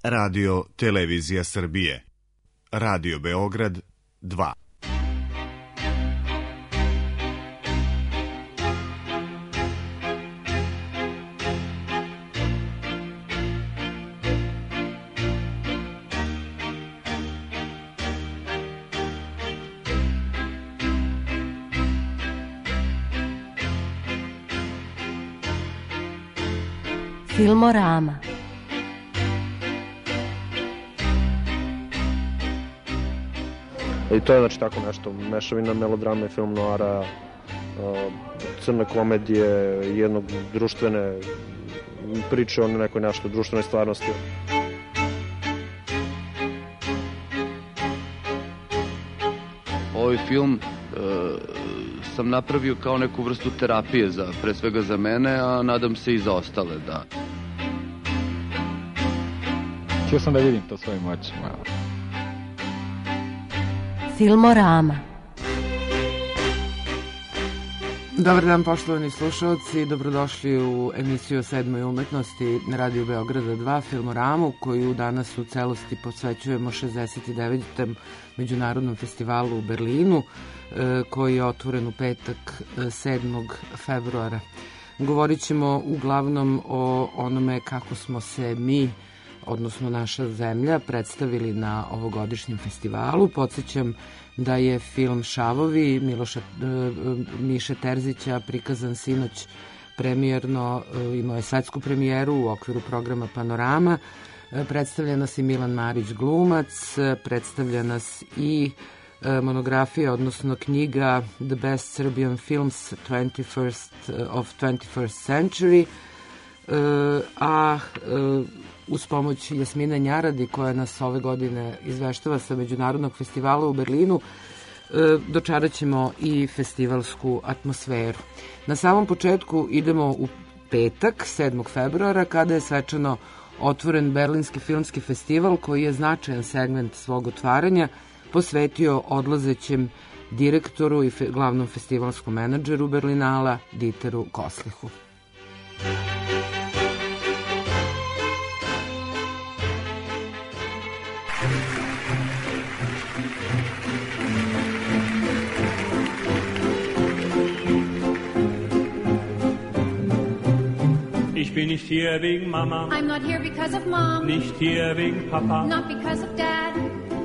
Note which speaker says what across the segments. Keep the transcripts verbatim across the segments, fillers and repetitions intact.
Speaker 1: Radio Televizija Srbije. Radio Beograd dva.
Speaker 2: Filmorama.
Speaker 3: I to je znači tako nešto, mešavina melodrame, film noara, crne komedije, jednog društvene priče o nekoj našoj društvenoj stvarnosti.
Speaker 4: Ovaj film e, sam napravio kao neku vrstu terapije, za, pre svega za mene, a nadam se i za ostale, da.
Speaker 5: Htio sam da vidim to svojim očima.
Speaker 2: Filmorama.
Speaker 6: Dobar dan, poštovani slušalci, dobrodošli u emisiju o sedmoj umetnosti na Radio Beograda dva, Filmoramu, koju danas u celosti posvećujemo šezdeset devetom Međunarodnom festivalu u Berlinu, koji je otvoren u petak sedmog februara. Govorit ćemo uglavnom o onome kako smo se mi, odnosno naša zemlja, predstavili na ovogodišnjem festivalu. Podsjećam da je film Šavovi Miloša, Miše Terzića prikazan sinoć premijerno, imao je svetsku premijeru u okviru programa Panorama. Predstavlja nas i Milan Marić glumac, predstavlja nas i monografija, odnosno knjiga The Best Serbian Films twenty-first of twenty-first Century, a uz pomoć Jasmine Njaradi, koja nas ove godine izveštava sa Međunarodnog festivala u Berlinu, dočarat ćemo i festivalsku atmosferu. Na samom početku idemo u petak, sedmog februara, kada je svečano otvoren Berlinski filmski festival, koji je značajan segment svog otvaranja posvetio odlazećem direktoru i fe, glavnom festivalskom menadžeru Berlinala Dieteru Koslichu.
Speaker 7: Ich bin nicht hier wegen Mama.
Speaker 8: I'm not here because of Mom.
Speaker 7: Nicht hier wegen Papa.
Speaker 8: Not because of Dad.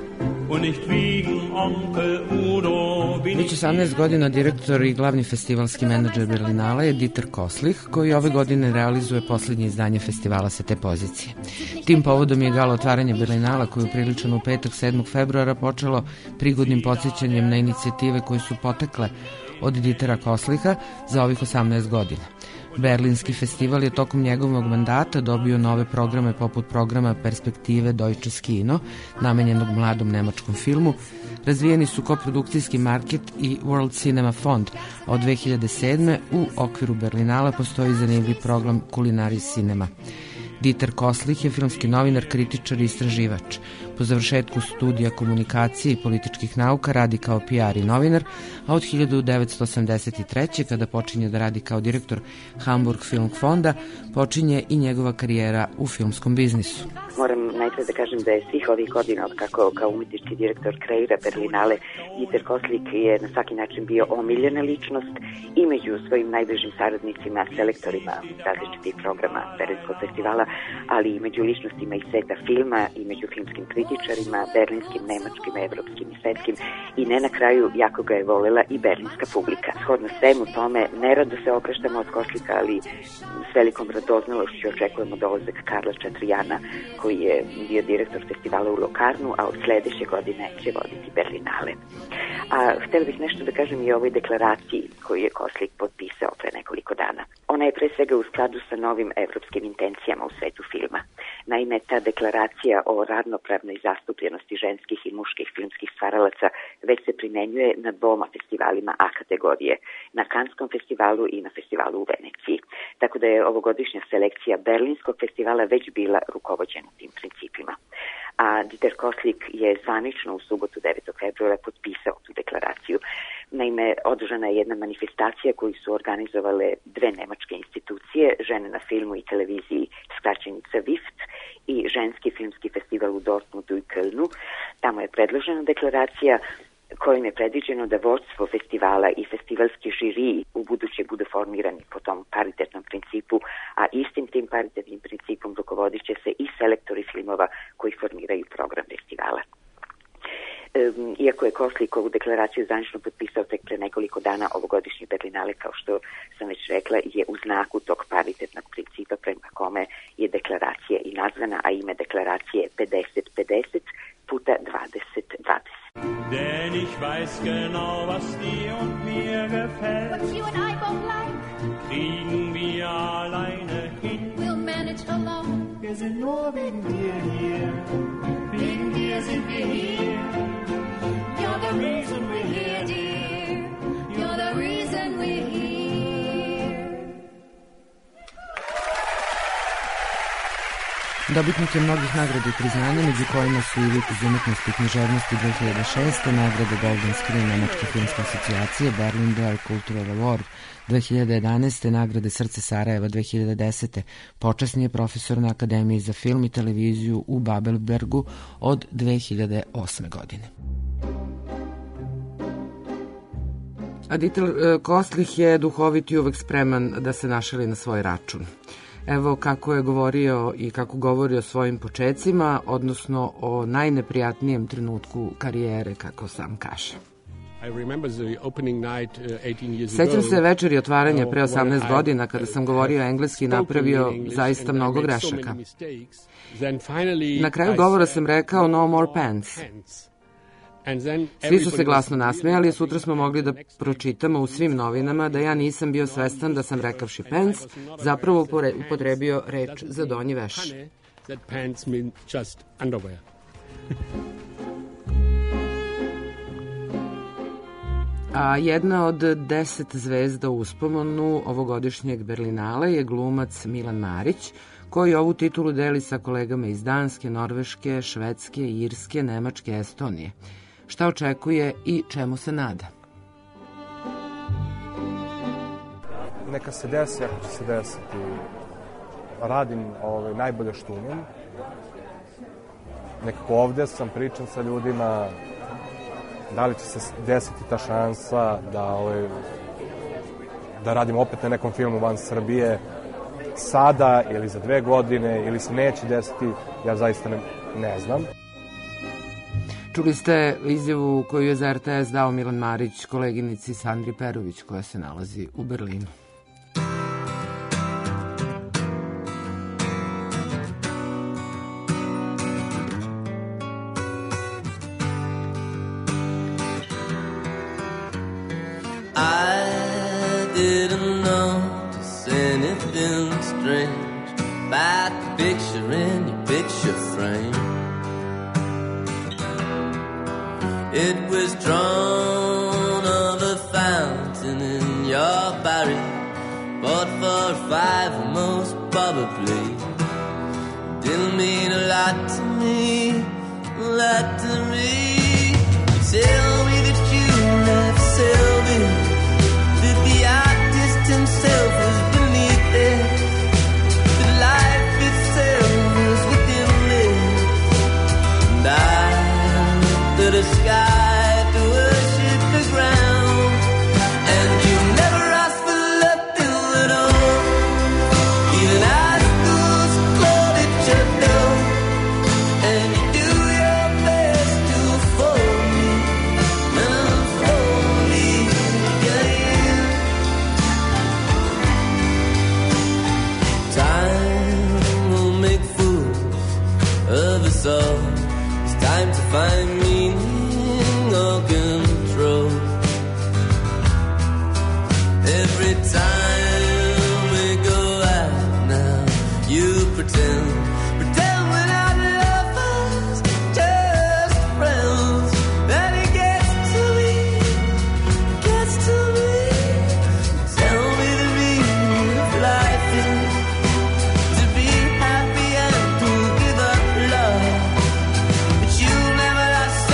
Speaker 7: Und nicht wegen Onkel Udo.
Speaker 6: Već osamnaest godina direktor i glavni festivalski menadžer Berlinala je Dieter Koslich, koji ove godine realizuje poslednje izdanje festivala sa te pozicije. Tim povodom je gala otvaranje Berlinala, koje je upriličeno u petak sedmog februara počelo prigodnim podsjećanjem na inicijative koje su potekle od Dietera Koslicha za ovih osamnaest godina. Berlinski festival je tokom njegovog mandata dobio nove programe poput programa Perspektive Deutsches Kino, namenjenog mladom nemačkom filmu. Razvijeni su koprodukcijski market i World Cinema Fond. Od dve hiljade sedme u okviru Berlinala postoji zanimljiv program Culinaris Cinema. Dieter Koslich je filmski novinar, kritičar i istraživač. Po završetku studija komunikacije i političkih nauka radi kao P R i novinar, a od hiljadu devetsto osamdeset treće. kada počinje da radi kao direktor Hamburg Film Fonda, počinje i njegova karijera u filmskom biznisu.
Speaker 9: Moram najprej da kažem da je svih ovih godina od kako kao umetnički direktor kreira Berlinale, Dieter Koslich je na svaki način bio omiljena ličnost i među svojim najbližim saradnicima, selektorima različitih programa Berlinskog festivala, ali i među ličnostima iz sveta filma i među filmskim kritičarima, berlinskim, nemačkim, evropskim i svetskim, i ne na kraju jako ga je volela i berlinska publika. Shodno svemu tome, nerado se opraštamo od Koslicha, ali s velikom radoznalošću očekujemo dolazak Karla Čatrijana, koji je bio direktor festivala u Lokarnu, a od sledeće godine će voditi Berlinale. A htjela bih nešto da kažem i o ovoj deklaraciji koju je Koslich potpisao pre nekoliko dana. Ona je pre svega u skladu sa novim evropskim intencijama u svetu filma. Naime, ta deklaracija o ravnopravnoj zastupljenosti ženskih i muških filmskih stvaralaca već se primenjuje na dvoma festivalima A kategorije, na Kanskom festivalu i na festivalu u Veneciji. Tako da je ovogodišnja selekcija Berlinskog festivala već bila rukovođena tim principima. A Dieter Koslich je zvanično u subotu devetog februara potpisao tu deklaraciju. Naime, održana je jedna manifestacija koju su organizovale dve nemačke institucije, Žene na filmu i televiziji, skraćenica V I F T, i ženski filmski festival u Dortmundu i Kölnu. Tamo je predložena deklaracija kojim je predviđeno da vodstvo festivala i festivalski žiri u buduće budu formirani po tom paritetnom principu, a istim tim paritetnim principom rukovodit će se i selektori filmova koji formiraju program festivala. Iako je Koslik ovu deklaraciju zvanično potpisao tek pre nekoliko dana, ovogodišnji Berlinale, kao što sam već rekla, je u znaku tog paritetnog principa prema kome je deklaracija i nazvana, a ime deklaracije je pedeset pedeset puta dvadeset dvadeset.
Speaker 7: Denn ich weiß genau, was dir und mir gefällt.
Speaker 8: What you and I both like.
Speaker 7: Kriegen wir alleine hin.
Speaker 8: We'll manage alone.
Speaker 7: Wir sind nur wegen dir hier. Wegen dir sind wir hier.
Speaker 8: You're the reason we're here, dear. You're the reason we're here.
Speaker 6: Dobitnik je mnogih nagrada i priznanja, među kojima su i Lik iz umetnosti i književnosti dve hiljade šeste, nagrade Golden Screen Nemačke filmske asocijacije, Berlin Der Cultural Award dve hiljade jedanaeste, nagrade Srce Sarajeva dve hiljade desete. Počasni je profesor na Akademiji za film i televiziju u Babelbergu od dve hiljade osme. godine. A Dieter Koslich je duhovit i uvek spreman da se našali na svoj račun. Evo kako je govorio i kako govori o svojim počecima, odnosno o najneprijatnijem trenutku karijere, kako sam kaže. Sećam se večeri otvaranja pre osamnaest godina, kada sam govorio engleski i napravio zaista mnogo grešaka. Na kraju govora sam rekao no more pants. Svi su se glasno nasmejali, a sutra smo mogli da pročitamo u svim novinama da ja nisam bio svestan da sam rekavši pants, zapravo upotrebio reč za donji veš. A jedna od deset zvezda u uspomenu ovogodišnjeg Berlinale je glumac Milan Marić, koji ovu titulu deli sa kolegama iz Danske, Norveške, Švedske, Irske, Nemačke, Estonije. Šta očekuje i čemu se nada?
Speaker 10: Neka se desi, ako će se desiti. Radim ove, najbolje što umem. Nekako ovde sam, pričam sa ljudima, da li će se desiti ta šansa da, ove, da radim opet na nekom filmu van Srbije sada ili za dve godine ili se neće desiti, ja zaista ne, ne znam.
Speaker 6: Čuli ste izjavu koju je za er te es dao Milan Marić koleginici Sandri Perović, koja se nalazi u Berlinu.
Speaker 11: I didn't notice anything strange about the picture in your picture frame. It was drawn of a fountain in your barrier, bought for five most probably. Didn't mean a lot to me, a lot to me. Tell me that you left Sylvie, that the artist himself was beneath it, that life itself was within it, and I to the sky to worship the ground, and you never asked for nothing at all. Even high school's called it your door, and you do your best to fool me, and unfold me again. Time will make fools of us all. It's time to find meaning or control. Every time we go out now, you pretend, pretend we're not lovers, just friends. Then it gets to me, gets to me. Tell me the meaning of life is to be happy and to give up love. But you never ask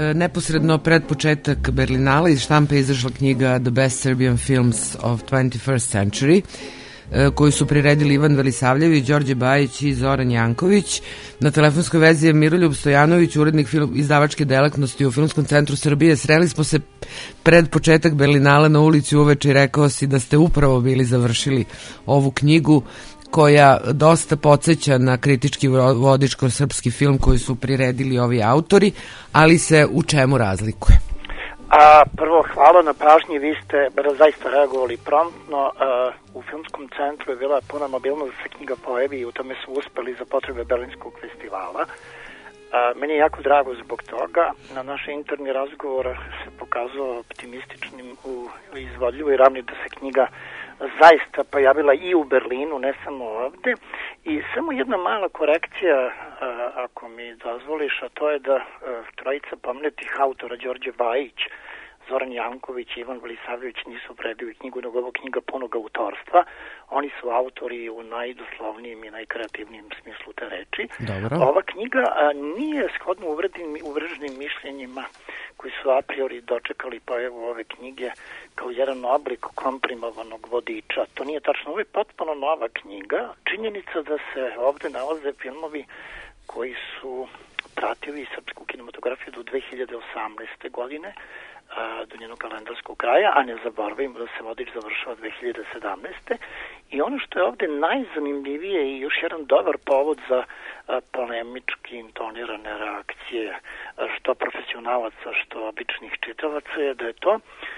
Speaker 6: neposredno pred početak Berlinala iz štampe izašla knjiga The Best Serbian Films of twenty-first Century, koju su priredili Ivan Velisavljević, Đorđe Bajić i Zoran Janković. Na telefonskoj vezi je Miroljub Stojanović, urednik film, izdavačke delatnosti u Filmskom centru Srbije. Sreli smo se pred početak Berlinala na ulici uveče i rekao si da ste upravo bili završili ovu knjigu koja dosta podsjeća na kritički vodič kroz srpski film koji su priredili ovi autori, ali se u čemu razlikuje?
Speaker 12: A, prvo, hvala na pažnji, vi ste zaista reagovali promptno. A, u Filmskom centru je bila puna mobilnost da se knjiga pojavi i u tome su uspeli za potrebe Berlinskog festivala. A, meni je jako drago zbog toga. Na naš interni razgovor se pokazao optimističnim u izvodljivoj ravni da se knjiga zaista pojavila i u Berlinu, ne samo ovde. I samo jedna mala korekcija, a, ako mi dozvoliš, a to je da a, trojica pomenutih autora, Đorđe Bajić, Zoran Janković i Ivan Velisavljević, nisu predili knjigu, nego ovo knjiga punog autorstva. Oni su autori u najdoslovnijem i najkreativnijem smislu te reči.
Speaker 6: Dobro.
Speaker 12: Ova knjiga a, nije shodno uvržnim mišljenjima koji su a priori dočekali pojavu ove knjige kao jedan oblik komprimovanog vodiča. To nije tačno, ovo je potpuno nova knjiga. Činjenica da se ovde nalaze filmovi koji su pratili srpsku kinematografiju do dve hiljade osamnaeste. godine, do njenog kalendarskog kraja, a ne zaboravimo da se vodič završava dve hiljade sedamnaeste. I ono što je ovde najzanimljivije i još jedan dobar povod za a, polemički intonirane reakcije, a, što profesionalaca, što običnih čitavaca, je da je to a,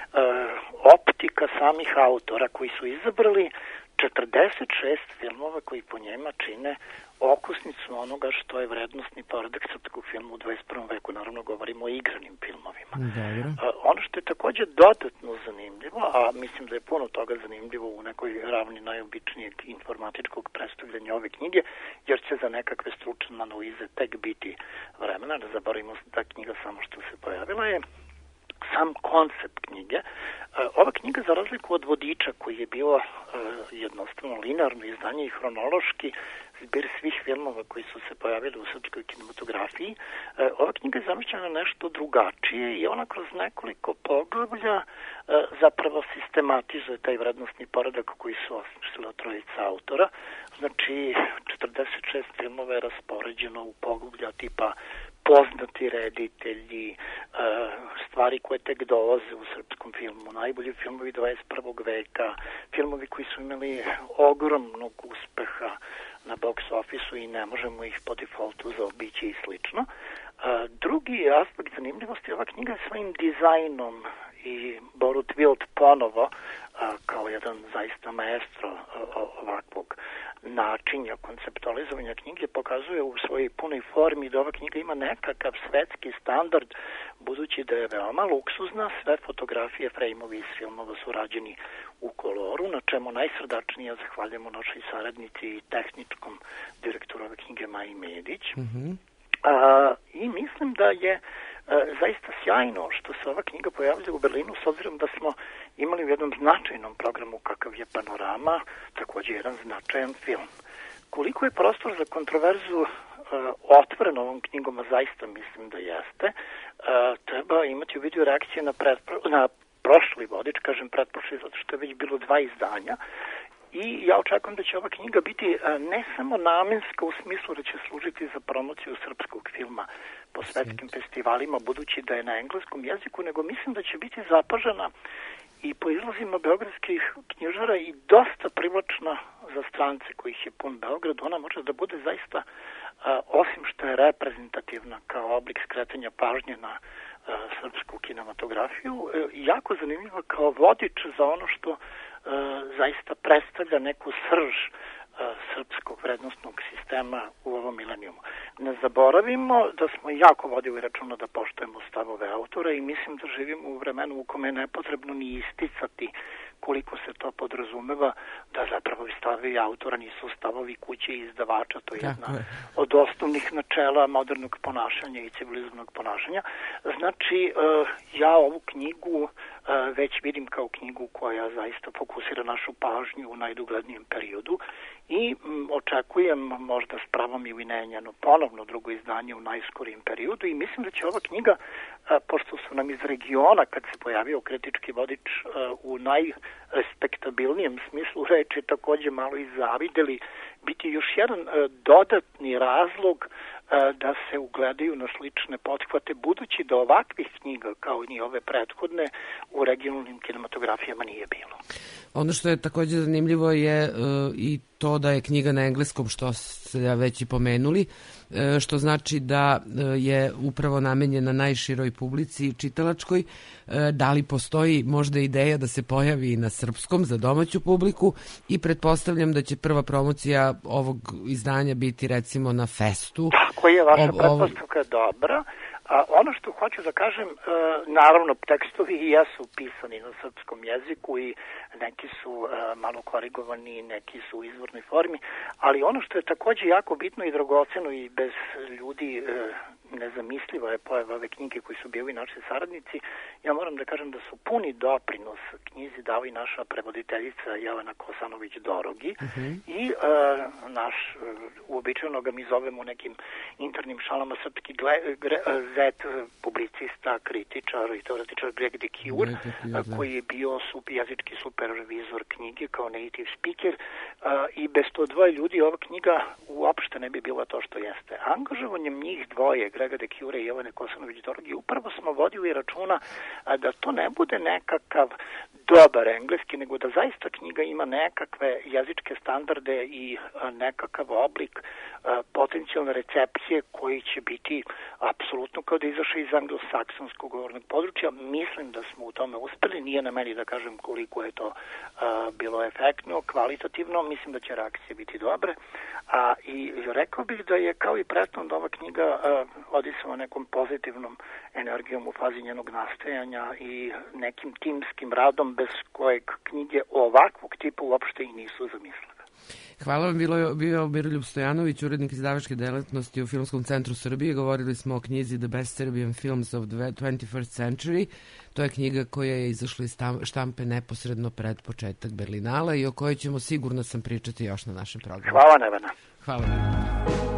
Speaker 12: optika samih autora koji su izabrali četrdeset šest filmova koji po njima čine okusnicu onoga što je vrednostni poredak srpskog filma u dvadeset prvom veku. Naravno, govorimo o igranim filmovima.
Speaker 6: Dobro.
Speaker 12: A, ono što je takođe dodatno zanimljivo, a mislim da je puno toga zanimljivo u nekoj ravni najobičnijeg informatičkog predstavljanja ove knjige, jer će za nekakve stručne analize tek biti vremena. Ne zaboravimo da knjiga samo što se pojavila je sam koncept knjige. Ova knjiga, za razliku od vodiča koji je bio jednostavno linearno izdanje i hronološki zbir svih filmova koji su se pojavili u srpskoj kinematografiji, ova knjiga je zamišljena nešto drugačije i ona kroz nekoliko poglavlja zapravo sistematizuje taj vrednostni poredak koji su osmislila trojica autora. Znači, četrdeset šest filmova je raspoređeno u poglavlja tipa poznati reditelji, stvari koje tek dolaze u srpskom filmu, najbolji filmovi dvadeset prvog veka, filmovi koji su imali ogromnog uspeha na box office-u i ne možemo ih po defaultu zaobići i slično. Drugi aspekt zanimljivosti, ova knjiga je svojim dizajnom i Borut Wild ponovo kao jedan zaista maestro ovakvog načinja konceptualizovanja knjige pokazuje u svojoj punoj formi da ova knjiga ima nekakav svetski standard, budući da je veoma luksuzna, sve fotografije, frejmovi iz filmova su rađeni u koloru, na čemu najsrdačnije zahvaljujemo našoj saradnici i tehničkom direktoru ove knjige Maji Medić. Mm-hmm. A, I mislim da je a, zaista sjajno što se ova knjiga pojavlja u Berlinu, s obzirom da smo imali u jednom značajnom programu kakav je Panorama, takođe jedan značajan film. Koliko je prostor za kontroverzu a, otvoren ovom knjigom, a zaista mislim da jeste, a, treba imati u vidu reakcije na, predpro, na prošli vodič, kažem pretprošli, zato što je već bilo dva izdanja. I ja očekujem da će ova knjiga biti ne samo namenska u smislu da će služiti za promociju srpskog filma po svetskim festivalima, budući da je na engleskom jeziku, nego mislim da će biti zapažena i po izlazima beogradskih knjižara i dosta privlačna za strance kojih je pun Beograd. Ona može da bude zaista, osim što je reprezentativna kao oblik skretanja pažnje na srpsku kinematografiju, jako zanimljiva kao vodič za ono što zaista predstavlja neku srž srpskog vrednostnog sistema u ovom milenijumu. Ne zaboravimo da smo jako vodili računa da poštujemo stavove autora i mislim da živimo u vremenu u kome je nepotrebno ni isticati koliko se to podrazumeva da zapravo stavovi autora nisu stavovi kuće i izdavača, to je jedna je. od osnovnih načela modernog ponašanja i civilizovanog ponašanja. Znači, ja ovu knjigu već vidim kao knjigu koja zaista fokusira našu pažnju u najduglednijem periodu i m, očekujem možda s pravom ili ne njeno ponovno drugo izdanje u najskorijem periodu i mislim da će ova knjiga, a, pošto su nam iz regiona kad se pojavio kritički vodič a, u najrespektabilnijem smislu reči takođe malo i zavideli, biti još jedan a, dodatni razlog a, da se ugledaju na slične pothvate, budući da ovakvih knjiga kao i ove prethodne u regionalnim kinematografijama nije bilo.
Speaker 6: Ono što je takođe zanimljivo je uh, i to da je knjiga na engleskom, što ste već i pomenuli, uh, što znači da uh, je upravo namenjena najširoj publici čitalačkoj. Uh, da li postoji možda ideja da se pojavi i na srpskom za domaću publiku i pretpostavljam da će prva promocija ovog izdanja biti recimo na Festu.
Speaker 12: Tako je, vaša pretpostavka je dobra. A ono što hoću da kažem, naravno tekstovi i jesu pisani na srpskom jeziku i neki su malo korigovani, neki su u izvornoj formi, ali ono što je takođe jako bitno i dragoceno i bez ljudi nezamisliva je pojava ove knjige koji su bili naši saradnici, ja moram da kažem da su puni doprinos knjizi dali naša prevoditeljica Jelena Kosanović-Dorogi uh-huh. i uh, naš, uh, uobičajeno ga mi zovemo nekim internim šalama srpski gle, gre, zet, publicista, kritičar i teoretičar Greg de Cure, uh, koji je bio sup, jezički supervizor knjige kao native speaker uh, i bez to dvoje ljudi ova knjiga uopšte ne bi bila to što jeste. Angažovanjem njih dvoje, Grega de Cure i Jelene Kosanović-Dorogi, upravo smo vodili računa a, da to ne bude nekakav dobar engleski, nego da zaista knjiga ima nekakve jezičke standarde i a, nekakav oblik a, potencijalne recepcije koji će biti apsolutno kao da izaše iz anglosaksonskog govornog područja. Mislim da smo u tome uspeli, nije na meni da kažem koliko je to a, bilo efektno, kvalitativno, mislim da će reakcije biti dobre, a i rekao bih da je kao i prethodno da ova knjiga a, odisava nekom pozitivnom energijom u fazi njenog nastajanja i nekim timskim radom bez kojeg knjige ovakvog tipa uopšte i nisu zamislile.
Speaker 6: Hvala vam, bilo je bio Miroljub Stojanović, urednik izdavačke delatnosti u Filmskom centru Srbije. Govorili smo o knjizi The Best Serbian Films of the twenty-first Century. To je knjiga koja je izašla iz štampe neposredno pred početak Berlinala i o kojoj ćemo sigurno sam pričati još na našem programu.
Speaker 12: Hvala Nevena.
Speaker 6: Hvala vam.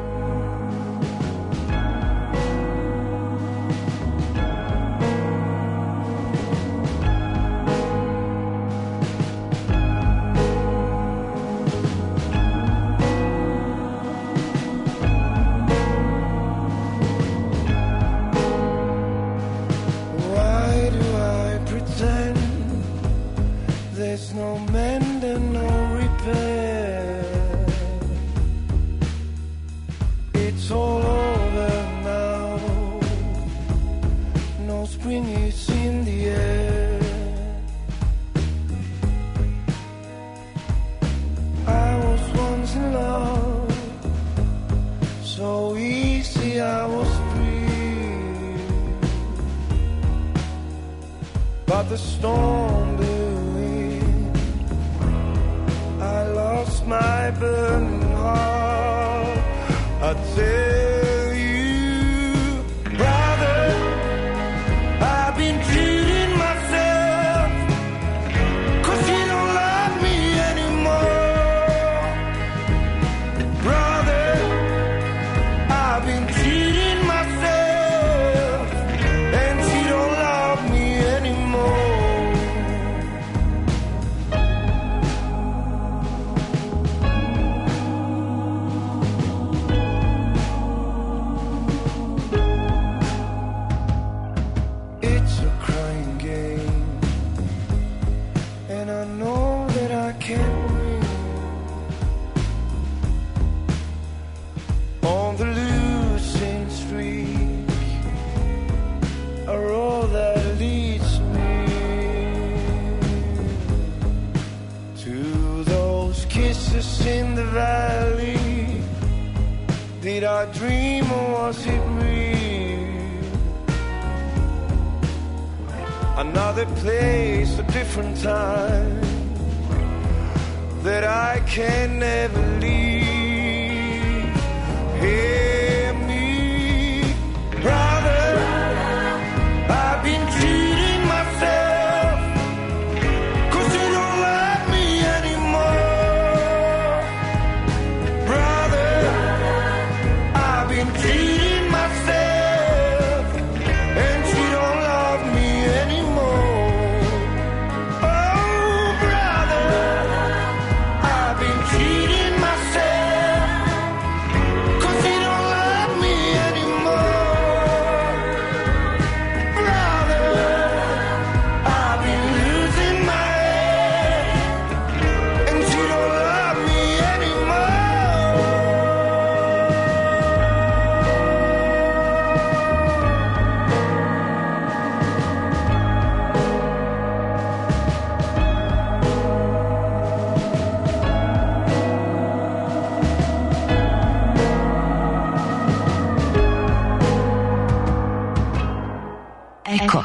Speaker 13: But the storm blew in, I lost my burning heart. I tell you, brother, I've been cheating myself, 'cause you don't love me anymore. Brother, I've been cheating myself, and she don't love me anymore. It's a crying game, and I know that I can't win. On the losing streak, a road that leads me to those kisses in the valley. Did I dream or was it real? another place, a different time that I can never leave. Hear me, brother, I've been cheating myself, 'cause you don't love me anymore. Brother, I've been cheating myself, and she don't love me anymore. Oh, brother, I've been cheating myself, 'cause she don't love me anymore. Brother, I've been losing my head, and she don't love me anymore.
Speaker 14: Eko.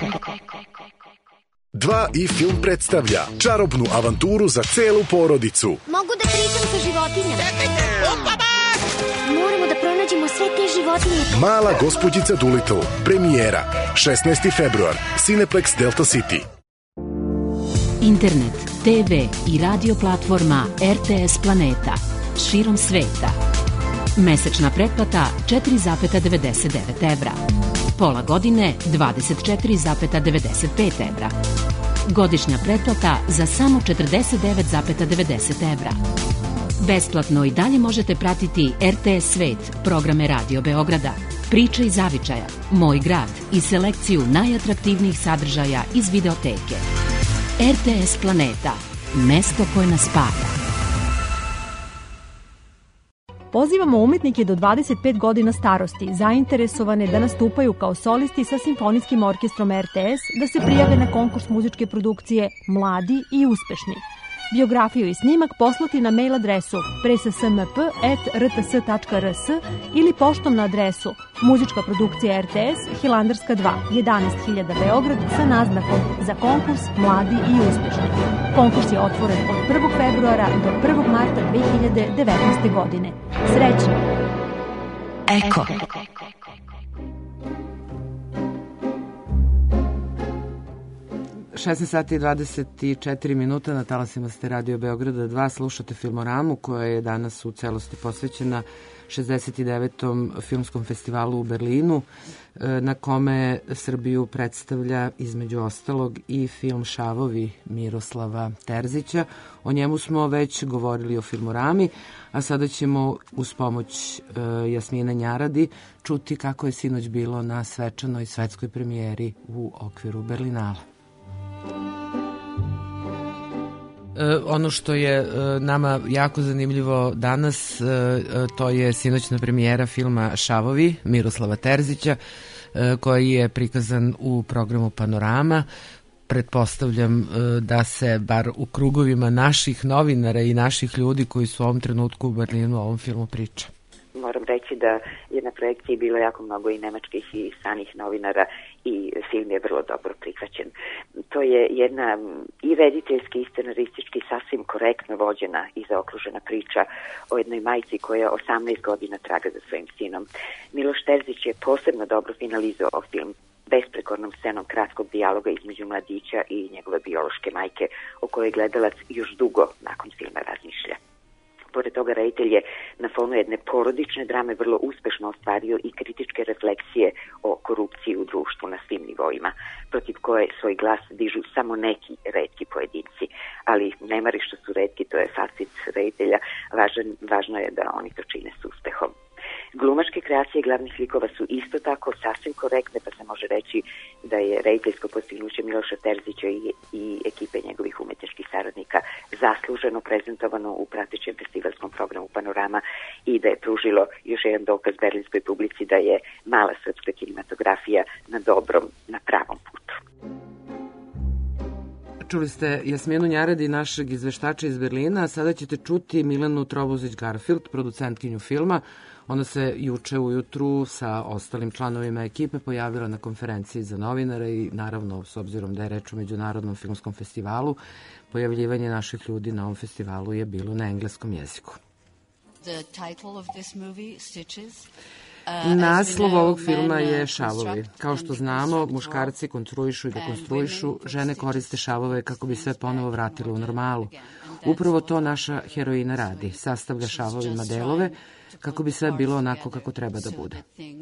Speaker 14: Dva i film predstavlja čarobnu avanturu za celu porodicu.
Speaker 15: Mogu da pričam sa životinjama. Moramo da pronađemo sve te životinje.
Speaker 14: Mala gospođica Doolittle. Premijera. šesnaesti februar. Cineplex Delta City.
Speaker 16: Internet, te ve i radio platforma er te es Planeta. Širom sveta. Mesečna pretplata četiri zarez devedeset devet evra. Pola godine dvadeset četiri zarez devedeset pet evra. Godišnja pretplata za samo četrdeset devet zarez devedeset evra. Besplatno i dalje možete pratiti er te es Svet, programe Radio Beograda, Priče iz zavičaja, Moj grad i selekciju najatraktivnijih sadržaja iz videoteke. er te es Planeta, mesto koje nas spaja.
Speaker 17: Pozivamo umetnike do dvadeset pet godina starosti, zainteresovane da nastupaju kao solisti sa Simfonijskim orkestrom er te es, da se prijave na konkurs muzičke produkcije Mladi i uspešni. Biografiju i snimak poslati na mail adresu presasmp at er te es tačka er es ili poštom na adresu Muzička produkcija er te es, Hilandarska dva, jedanaest hiljada Beograd sa naznakom za konkurs Mladi i uspešni. Konkurs je otvoren od prvog februara do prvog marta dve hiljade devetnaeste. godine. Srećno!
Speaker 14: Eko.
Speaker 6: šesnaest sati i dvadeset četiri minuta, na talasima ste Radio Beograda dva, slušate Filmoramu koja je danas u celosti posvećena šezdeset devetom filmskom festivalu u Berlinu, na kome Srbiju predstavlja između ostalog i film Šavovi Miroslava Terzića. O njemu smo već govorili o Filmorami, a sada ćemo uz pomoć Jasmine Njaradi čuti kako je sinoć bilo na svečanoj svetskoj premijeri u okviru Berlinala. E, ono što je e, nama jako zanimljivo danas, e, to je sinoćna premijera filma Šavovi Miroslava Terzića, e, koji je prikazan u programu Panorama. Pretpostavljam e, da se bar u krugovima naših novinara i naših ljudi koji su u ovom trenutku u Berlinu o ovom filmu priča.
Speaker 9: Moram reći da je na projekciji bilo jako mnogo i nemačkih i stranih novinara i film je vrlo dobro prihvaćen. To je jedna i rediteljski i scenaristički sasvim korektno vođena i zaokružena priča o jednoj majci koja osamnaest godina traga za svojim sinom. Miloš Terzić je posebno dobro finalizovao film besprekornom scenom kratkog dijaloga između mladića i njegove biološke majke, o kojoj gledalac još dugo nakon filma razmišlja. Pored toga, reditelj je na fonu jedne porodične drame vrlo uspešno ostvario i kritičke refleksije o korupciji u društvu na svim nivoima, protiv koje svoj glas dižu samo neki retki pojedinci. Ali ne mari što su retki, to je facit reditelja, Važan, važno je da oni to čine s uspehom. Glumačke kreacije glavnih likova su isto tako sasvim korektne, pa se može reći da je rediteljsko postignuće Miloša Terzića i, i ekipe njegovih umetničkih saradnika zasluženo prezentovano u pratećem festivalskom programu Panorama i da je pružilo još jedan dokaz berlinskoj publici da je mala srpska kinematografija na dobrom, na pravom putu.
Speaker 6: Čuli ste Jasminu Njaradi, našeg izveštača iz Berlina, a sada ćete čuti Milenu Trobuzić-Garfield, producentkinju filma. Ona se juče ujutru sa ostalim članovima ekipe pojavila na konferenciji za novinare i naravno, s obzirom da je reč o Međunarodnom filmskom festivalu, pojavljivanje naših ljudi na ovom festivalu je bilo na engleskom jeziku.
Speaker 18: The title of this movie, Stitches.
Speaker 6: Naslov ovog filma je Šavovi. Kao što znamo, muškarci konstruišu i dekonstruišu, žene koriste šavove kako bi sve ponovo vratile u normalu. Upravo to naša heroina radi. Sastavlja šavovima delove kako bi sve bilo onako kako treba da bude.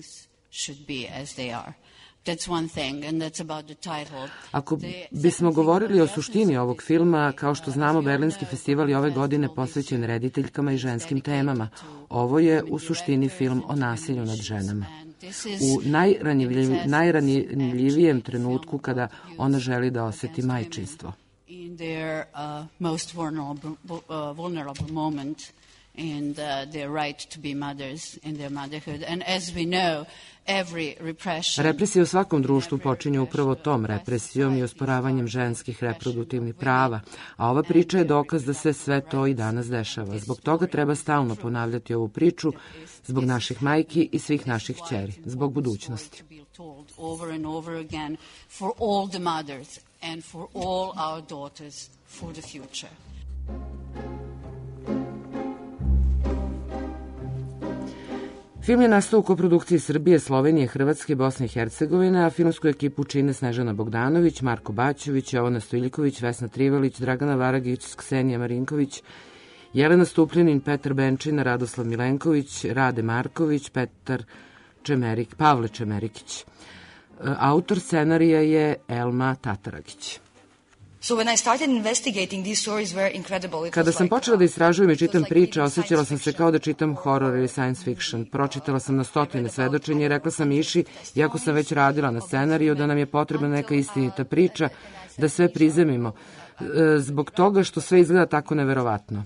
Speaker 6: Ako bismo govorili o suštini ovog filma, kao što znamo, Berlinski festival je ove godine posvećen rediteljkama i ženskim temama. Ovo je u suštini film o nasilju nad ženama. U najranjivljiv, najranjivijem trenutku kada ona želi da oseti majčinstvo.
Speaker 18: In their uh, most vulnerable, uh, vulnerable moment and uh, their right to be mothers in their motherhood. And as we know, every repression...
Speaker 6: Represija u svakom društvu počinje upravo tom represijom i osporavanjem ženskih reproduktivnih prava, a ova priča je dokaz da se sve to i danas dešava. Zbog toga treba stalno ponavljati ovu priču, zbog naših majki i svih naših kćeri, zbog budućnosti.
Speaker 18: Over and over again for all the mothers and for all our daughters for the future.
Speaker 6: Film je nastao u koprodukciji Srbije, Slovenije, Hrvatske i Bosne i Hercegovine, a filmsku ekipu čine Snežana Bogdanović, Marko Baćović, Jovana Stojiljković, Vesna Trivalić, Dragana Varagić, Ksenija Marinković, Jelena Stupljanin, Petar Benčina, Radoslav Milenković, Rade Marković, Petar Čemerik, Pavle Čemerikić. Autor scenarija je Elma Tataragić. Kada sam počela da istražujem i čitam priče, osjećala sam se kao da čitam horor ili science fiction. Pročitala sam na stotine svedočenja i rekla sam Iši, iako sam već radila na scenariju, da nam je potrebna neka istinita priča, da sve prizemimo, zbog toga što sve izgleda tako neverovatno.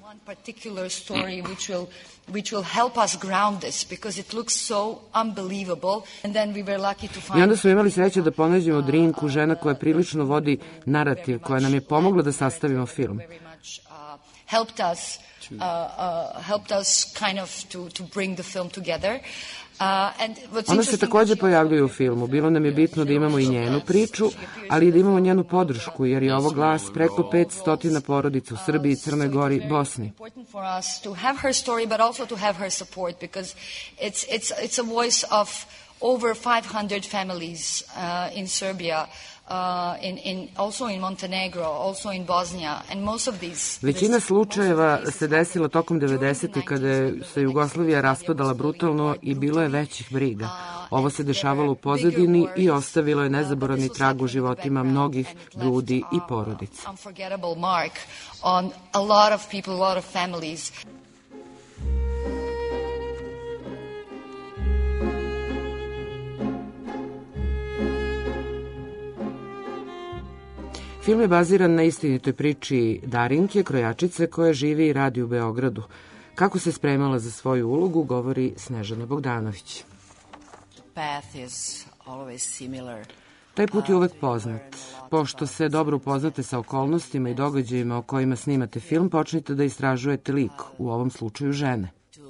Speaker 6: I onda smo imali sreće da ponađemo Drinku, žena koja prilično vodi narativ, koja nam je pomogla da sastavimo film. Uh, uh, helped us kind of to, to bring the film together. Uh, Ona se takođe pojavljuje u filmu. Bilo nam je bitno da imamo i njenu priču, ali i da imamo njenu podršku, jer je ovo glas preko petsto porodica u Srbiji, Crnoj Gori, Bosni. Important for us to have her story, but also to have her support, because it's, it's, it's a voice of over five hundred families uh, in Serbia. Uh, in, in, also in Montenegro, also in Bosnia, and most of these... Većina slučajeva se desila tokom devedesetih kada se Jugoslavija raspadala brutalno i bilo je većih briga. Ovo se dešavalo u pozadini i ostavilo je nezaboravni trag u životima mnogih ljudi i porodica. Unforgettable mark on a lot of people, a lot of families. Film je baziran na istinitoj priči Darinke, krojačice koja živi i radi u Beogradu. Kako se spremala za svoju ulogu, govori Snežana Bogdanović. Taj put je uvek poznat. Pošto se dobro upoznate sa okolnostima i događajima o kojima snimate film, počnite da istražujete lik, u ovom slučaju žene.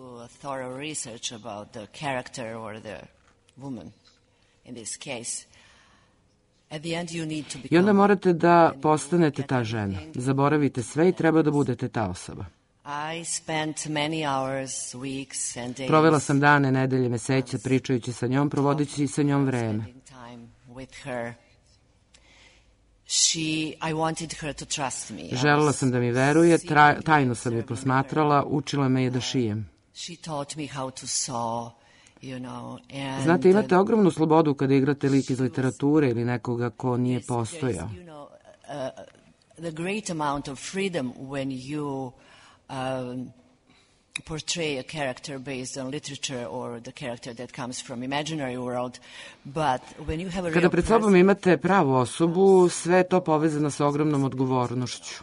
Speaker 6: I onda morate da postanete ta žena. Zaboravite sve i treba da budete ta osoba. Provela sam dane, nedelje, meseca pričajući sa njom, provodeći sa njom vreme. Želela sam da mi veruje, tajno sam je posmatrala, učila me je da šijem. Znate, imate ogromnu slobodu kada igrate lik iz literature ili nekoga ko nije postojao. The great amount of freedom when you um, portray a character based on literature or the character that comes from imaginary world, but when you have a real... Kada pred sobom imate pravu osobu, sve je to povezano sa ogromnom odgovornošću.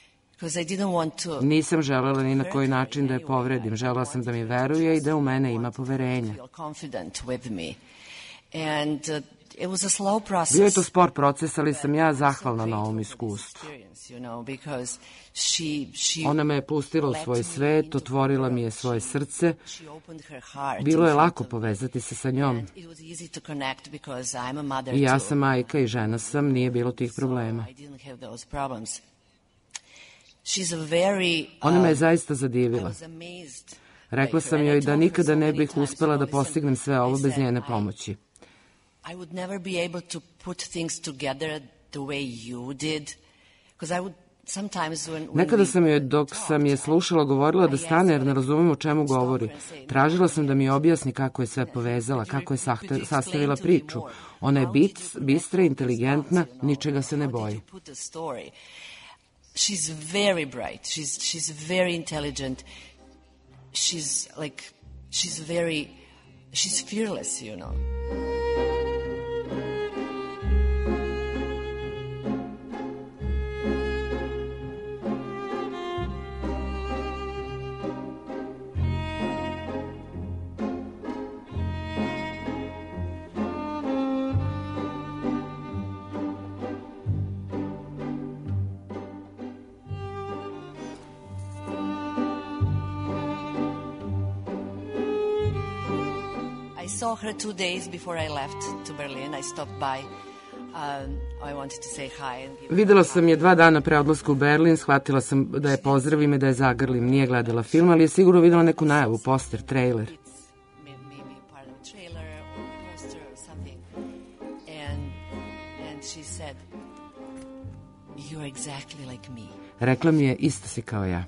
Speaker 6: Nisam želela ni na koji način da je povredim. Želela sam da mi veruje i da u mene ima poverenja.
Speaker 19: it was a slow process.
Speaker 6: Bio je to spor proces, ali sam ja zahvalna na ovom iskustvu.
Speaker 19: You know, because she, she
Speaker 6: Ona me je pustila u svoj svet, otvorila mi je svoje srce.
Speaker 19: she opened her heart
Speaker 6: Bilo je
Speaker 19: in
Speaker 6: lako
Speaker 19: front of
Speaker 6: povezati se sa njom.
Speaker 19: me. It was easy to connect because I'm a mother
Speaker 6: I ja
Speaker 19: too.
Speaker 6: sam majka i žena sam, nije bilo tih problema.
Speaker 19: I didn't have those problems. She's a very,
Speaker 6: Ona me je
Speaker 19: um,
Speaker 6: zaista
Speaker 19: I
Speaker 6: zadivila.
Speaker 19: was amazed.
Speaker 6: Rekla sam joj da nikada ne bih uspela da postignem sve ovo bez njene pomoći.
Speaker 19: I would never be able to put things together the way you did. Because I would sometimes when, when
Speaker 6: Nekada
Speaker 19: we
Speaker 6: sam joj, dok sam je slušala, govorila da stane jer ne razumem o čemu govori. Tražila sam da mi objasni kako je sve povezala, kako je sahte- sastavila priču. Ona je bit, bistra, inteligentna, ničega se ne boji.
Speaker 19: put a story. She's very bright. She's she's very intelligent. She's like she's very she's fearless, you know. I saw her two days before I left to Berlin. I stopped by. Um, I wanted to say hi and give
Speaker 6: Videla sam je dva dana pre odlaska u Berlin, shvatila sam da je pozdravim i da je zagrlim. Nije gledala film, ali je sigurno videla neku najavu, poster, trailer.
Speaker 19: maybe part of a trailer or poster or something. And and she said, "You're exactly like me."
Speaker 6: Rekla mi je, isto si kao ja.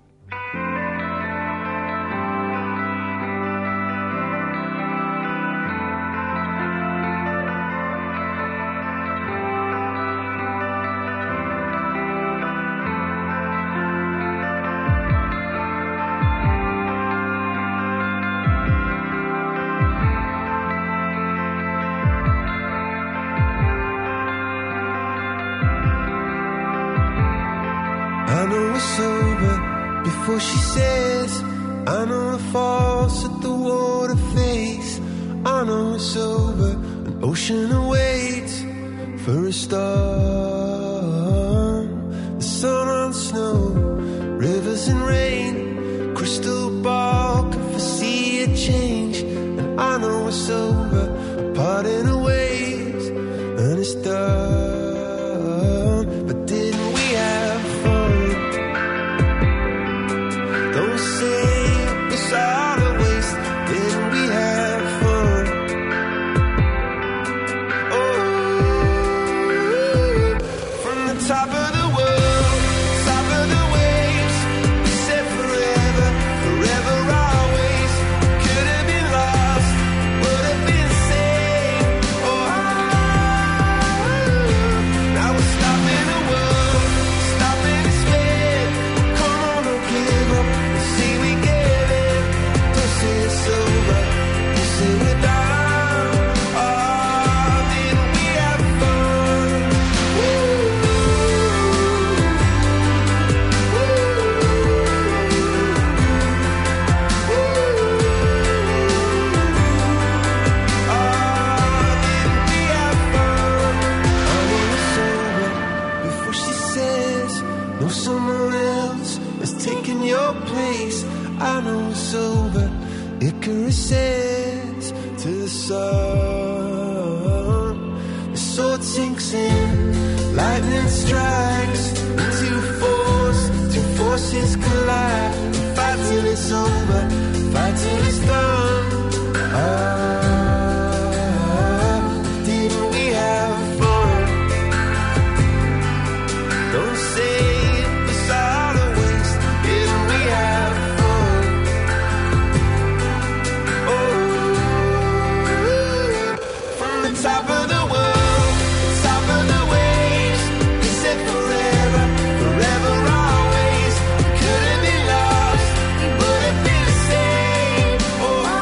Speaker 13: I know we're sober before she says, I know it falls at the water face. I know we're sober, an ocean awaits for a storm. The sun on snow, rivers and rain, crystal ball can foresee a change. And I know we're sober, parting of waves, and it's done. But didn't we have fun? Don't say it was all a waste. Didn't we have fun? Oh, from the top of the world, top of the waves, we said forever, forever always. Could have been lost, would have been saved. Oh, now we're stopping the world, stopping the spin. Come on, don't give up. See we get it. Don't say it's over. Don't say we're done. Oh, didn't we have fun? Woo. Before she says, no, someone else is taking your place. I know it's over. Icarus says to the sun, the sword sinks in, lightning strikes, two force, two forces collide. Fight till it's over, fight till it's done. Ah, didn't we have fun? Don't say it was all a waste. Didn't we have fun? Oh, from the top of the world, top of the waves, we said forever, forever always. Could have been lost, would have been saved. Oh,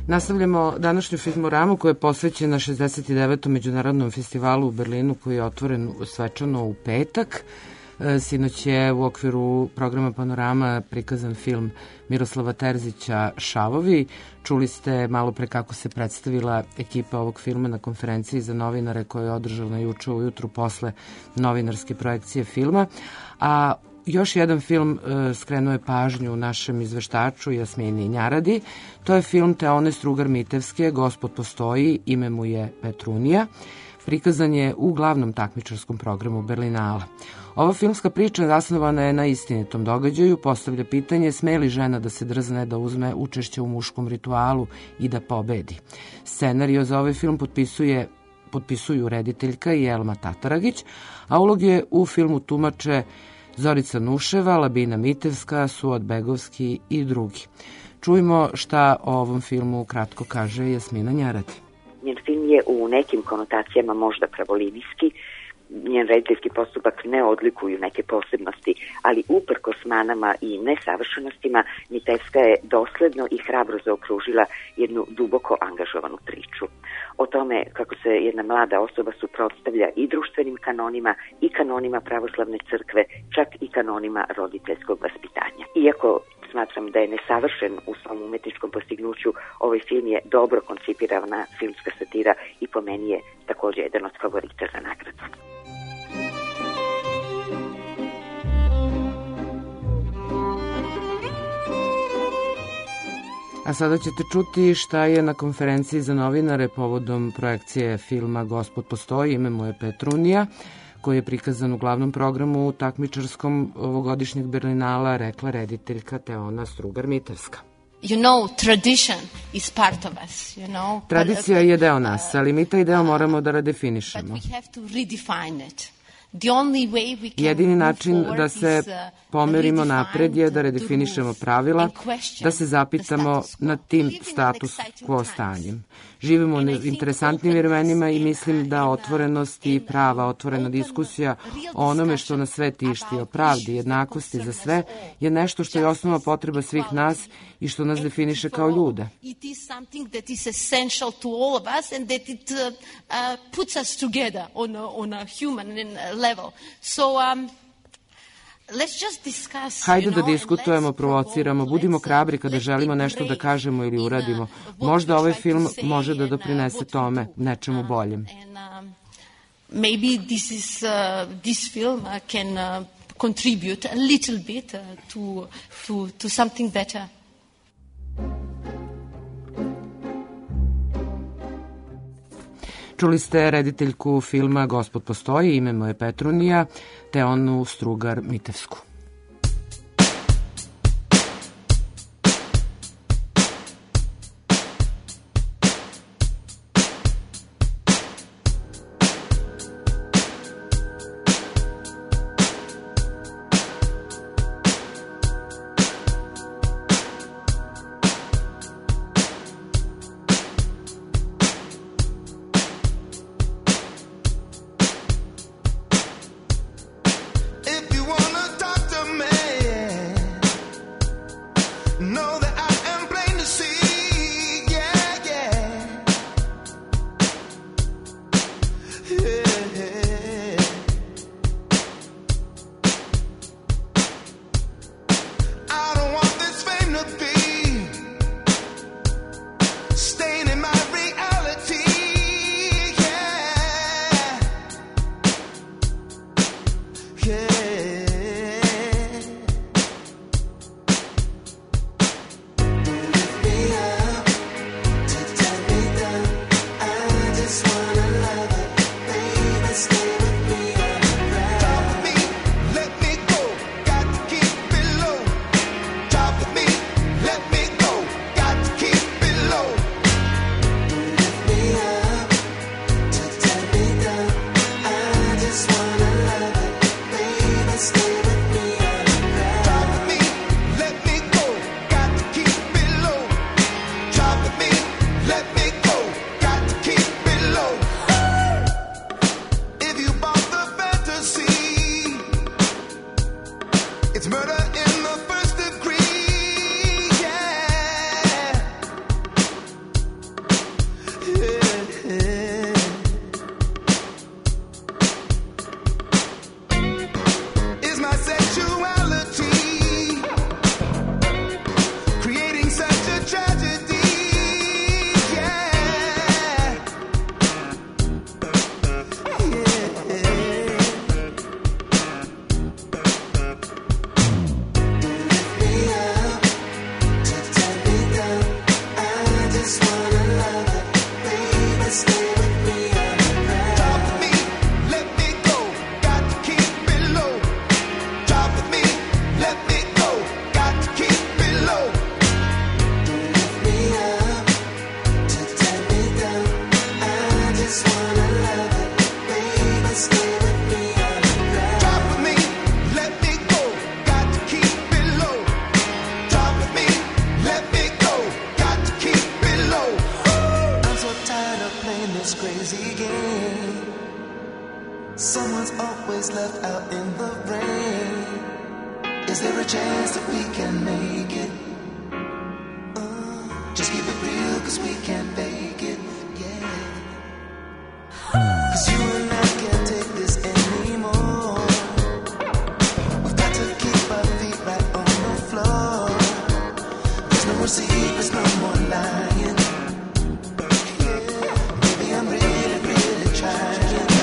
Speaker 6: Nastavljamo današnju filmoramu koja je posvećena šezdeset devetom međunarodnom festivalu u Berlinu koji je otvoren svečano u petak. Sinoć je u okviru programa Panorama prikazan film Miroslava Terzića Šavovi. Čuli ste malo pre kako se predstavila ekipa ovog filma na konferenciji za novinare koja je održana juče ujutru posle novinarske projekcije filma. A još jedan film e, skrenuo je pažnju našem izveštaču Jasmini Njaradi. To je film Teone Strugar-Mitevske Gospod postoji, ime mu je Petrunija. Prikazan je u glavnom takmičarskom programu Berlinala. Ova filmska priča zasnovana je na istinitom događaju, postavlja pitanje sme li žena da se drzne da uzme učešće u muškom ritualu i da pobedi. Scenario za ovaj film potpisuje, potpisuju rediteljka i Elma Tataragić, a uloge u filmu tumače Zorica Nuševa, Labina Mitevska, Suad Begovski i drugi. Čujmo šta o ovom filmu kratko kaže Jasmina Njaradi.
Speaker 9: Njen film je u nekim konotacijama možda pravolinijski, njen rediteljski postupak ne odlikuju neke posebnosti, ali uprkos manama i nesavršenostima, Mitevska je dosledno i hrabro zaokružila jednu duboko angažovanu priču. O tome kako se jedna mlada osoba suprotstavlja i društvenim kanonima i kanonima pravoslavne crkve, čak i kanonima roditeljskog vaspitanja. Iako smatram da je nesavršen u svom umetničkom postignuću, ovaj film je dobro koncipirana filmska satira i po meni je takođe jedan od favorita za nagradu.
Speaker 6: A sada ćete čuti šta je na konferenciji za novinare povodom projekcije filma Gospod postoji, ime mu je Petrunija, koji je prikazan u glavnom programu takmičarskom ovogodišnjeg Berlinala, rekla rediteljka Teona Strugar-Mitevska.
Speaker 20: You know, tradition is part of us, you know.
Speaker 6: Tradicija je deo nas, ali mi taj deo moramo da redefinišemo.
Speaker 20: But we have to redefine it. The only way we can
Speaker 6: Jedini način da se
Speaker 20: is, uh,
Speaker 6: pomerimo napred je da redefinišemo pravila, da se zapitamo nad tim status quo stanjem. Živimo u interesantnim vremenima i mislim da otvorenost i prava, otvorena diskusija o onome što nas sve tišti, o pravdi, jednakosti za sve, je nešto što je osnova potreba svih nas i što nas definiše kao ljude.
Speaker 20: It is something that is essential to all of us and that it uh, uh, puts us together on a, on a human level. So um
Speaker 6: Hajde da diskutujemo, provociramo, budimo hrabri kada želimo nešto da kažemo ili uradimo. Možda ovaj film može da doprinese tome, nečemu boljem.
Speaker 20: Maybe this is uh, this film uh, can uh, contribute a little bit uh, to to to something better.
Speaker 6: Čuli ste rediteljku filma Gospod postoji, ime mu je Petrunija, Teonu Strugar-Mitevsku.
Speaker 13: If you wanna talk this crazy game. Someone's always left out in the rain. Is there a chance that we can make it? Uh, just keep it real, cause we can't fake it, yeah. Cause you and I can't take this anymore. We've got to keep our feet right on the floor. There's no more secrets, no more lying. Maybe I'm really, really trying.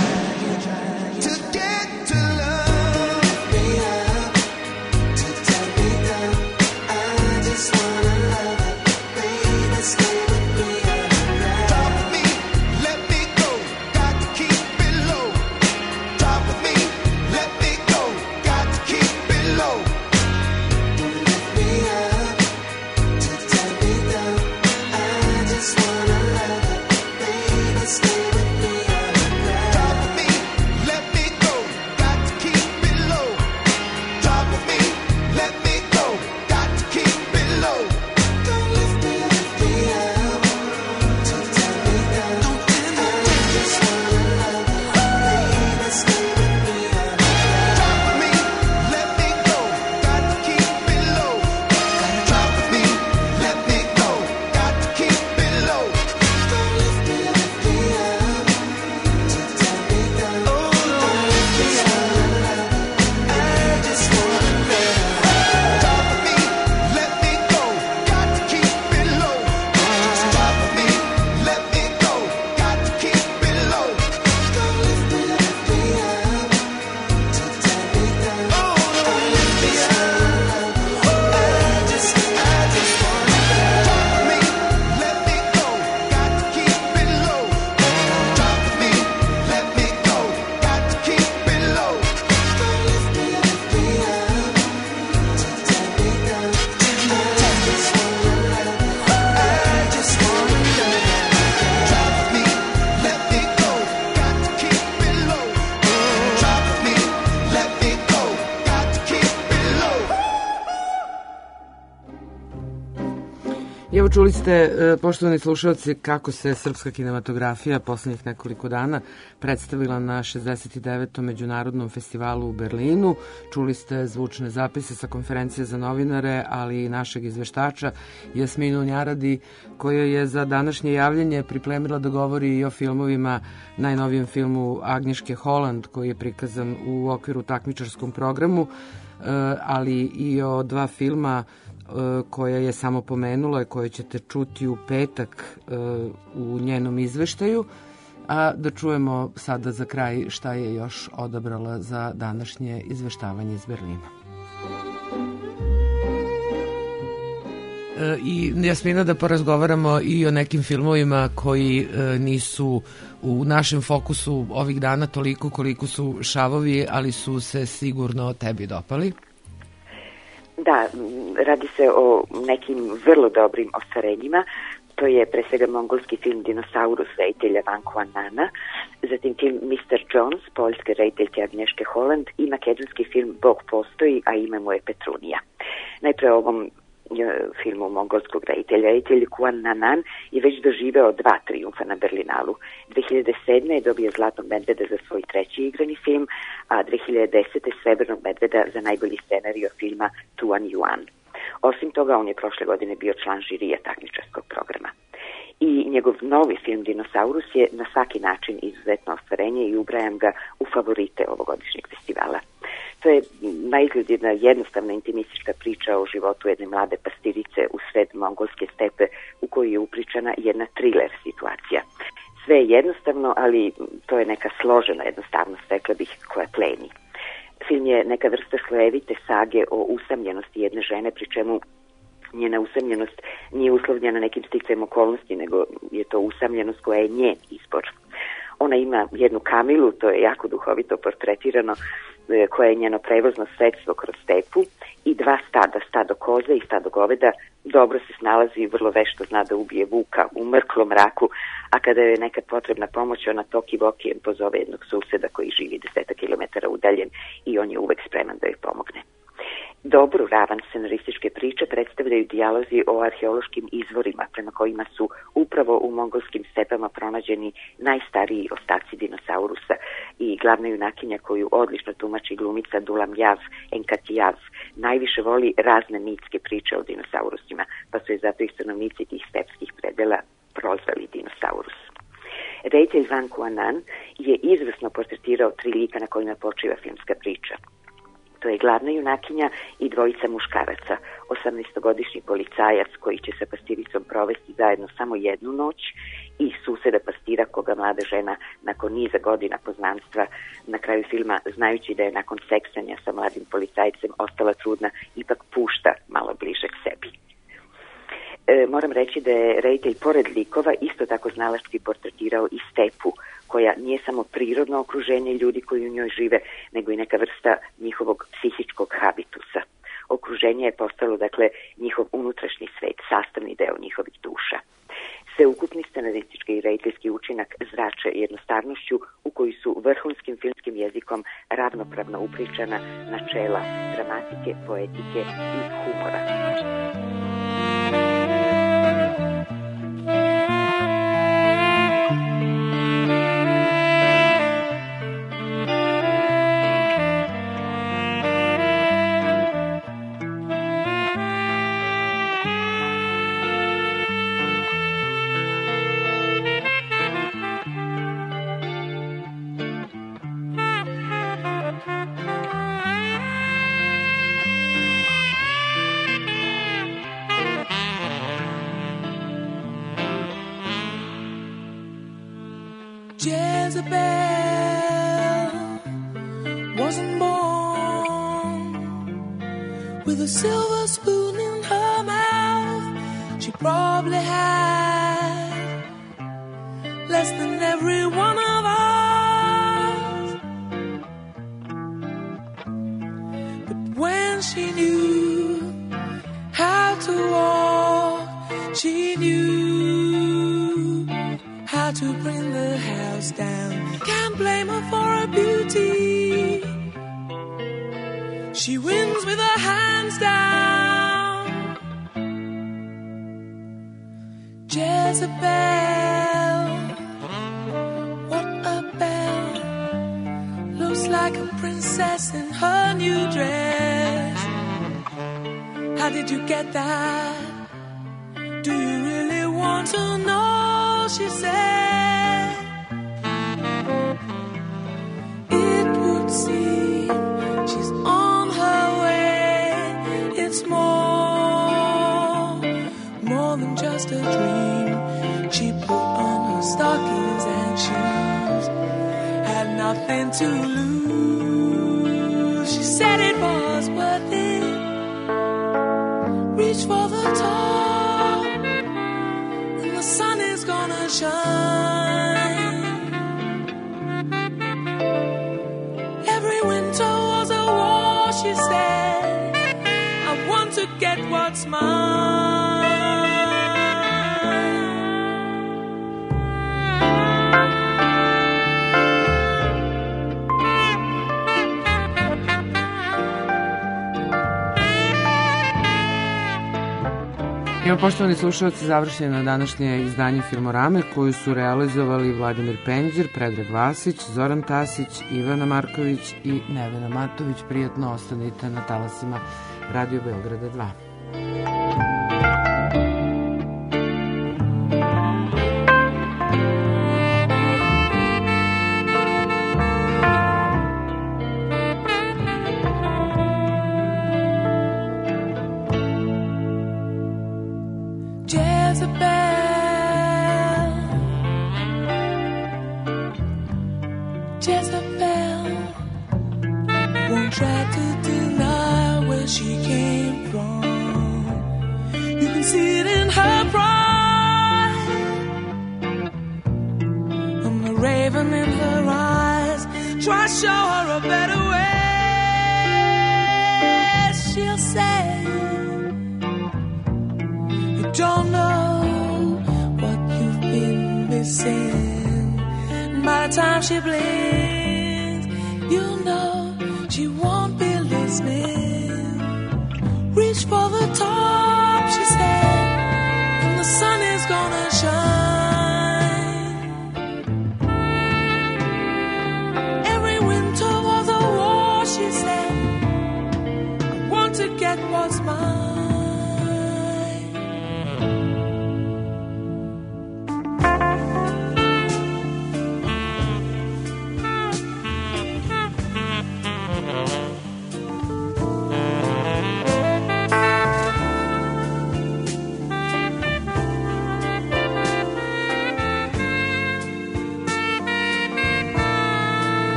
Speaker 6: Evo čuli ste, poštovani slušalci, kako se srpska kinematografija poslednjih nekoliko dana predstavila na šezdeset devetom Međunarodnom festivalu u Berlinu. Čuli ste zvučne zapise sa konferencije za novinare, ali i našeg izveštača Jasminu Njaradi, koja je za današnje javljanje pripremila da govori i o filmovima, najnovijem filmu Agnješke Holland, koji je prikazan u okviru takmičarskom programu, ali i o dva filma koja je samo pomenula i koje ćete čuti u petak u njenom izveštaju. A da čujemo sada za kraj šta je još odabrala za današnje izveštavanje iz Berlina. I Jasmina, da porazgovaramo i o nekim filmovima koji nisu u našem fokusu ovih dana toliko koliko su Šavovi, ali su se sigurno tebi dopali.
Speaker 9: Da, radi se o nekim vrlo dobrim ostvarenjima. To je pre svega mongolski film Dinosaurus reditelja Vanku Annana, zatim film mister Jones, poljske rediteljke Agnješke Holland i makedonski film Bog postoji, a ime mu je Petrunija. Najpre ovom filmu mongolskog reditelja. Reditelj Kuan Nanan je već doživeo dva trijumfa na Berlinalu. dve hiljade sedme je dobio Zlatnog medveda za svoj treći igrani film, a dve hiljade desete Srebrnog medveda za najbolji scenario filma Tuan Yuan. Osim toga, on je prošle godine bio član žirija takmičarskog programa. I njegov novi film Dinosaurus je na svaki način izuzetno ostvarenje i ubrajam ga u favorite ovogodišnjeg festivala. To je na izgled jedna jednostavna intimistička priča o životu jedne mlade pastirice u sred mongolske stepe u kojoj je upričana jedna thriller situacija. Sve je jednostavno, ali to je neka složena jednostavnost, rekla bih, koja pleni. Film je neka vrsta slojevite sage o usamljenosti jedne žene, pri čemu njena usamljenost nije uslovljena nekim sticajem okolnosti, nego je to usamljenost koja je njen izbor. Ona ima jednu kamilu, to je jako duhovito portretirano, koja je njeno prevozno sredstvo kroz stepu, i dva stada, stado koze i stado goveda. Dobro se snalazi i vrlo vešto zna da ubije vuka u mrklom mraku, a kada je nekad potrebna pomoć, ona toki vokijem pozove jednog suseda koji živi deseta kilometara udaljen i on je uvek spreman da joj pomogne. Dobru ravan scenarističke priče predstavljaju dijalozi o arheološkim izvorima prema kojima su upravo u mongolskim stepama pronađeni najstariji ostaci dinosaurusa i glavna junakinja koju odlično tumači glumica Dulamjav Enkatijav najviše voli razne mitske priče o dinosaurusima, pa su je zato i stanovnici tih stepskih predela prozvali dinosaurus. Reditelj Van Kuanan je izvrsno portretirao tri lika na kojima počiva filmska priča. To je glavna junakinja i dvojica muškaraca, osamnaestogodišnji policajac koji će sa pastiricom provesti zajedno samo jednu noć i suseda pastira koga mlada žena nakon niza godina poznanstva na kraju filma, znajući da je nakon seksanja sa mladim policajcem ostala trudna, ipak pušta malo bliže k sebi. E, moram reći da je reditelj pored likova isto tako znalački portretirao i stepu, koja nije samo prirodno okruženje ljudi koji u njoj žive, nego i neka vrsta njihovog psihičkog habitusa. Okruženje je postalo, dakle, njihov unutrašnji svet, sastavni deo njihovih duša. Sveukupni scenaristički i rediteljski učinak zrače jednostavnošću u koji su vrhunskim filmskim jezikom ravnopravno upričana načela dramatike, poetike i humora.
Speaker 13: Jezebel wasn't born with a silver spoon in her mouth. She probably had less than every one of us. But when she knew how to walk, she knew how to bring the house down. Can't blame her for her beauty. She wins with her hands down. Jezebel, what a belle. Looks like a princess in her new dress. How did you get that? Do you really want to know? She said, it would seem she's on her way. It's more, more than just a dream. She put on her stockings and shoes, had nothing to lose. She said it was worth it. Reach for the top, and the sun is gonna shine. Every winter was a war, she said. I want to get what's mine.
Speaker 6: Evo, poštovani slušalci, završeno današnje izdanje Filmorame koju su realizovali Vladimir Penđer, Predrag Vasić, Zoran Tasić, Ivana Marković i Nevena Matović. Prijatno ostanite na talasima Radio Beograda dva.
Speaker 13: She blinks, you know she won't be listening. reach for the top.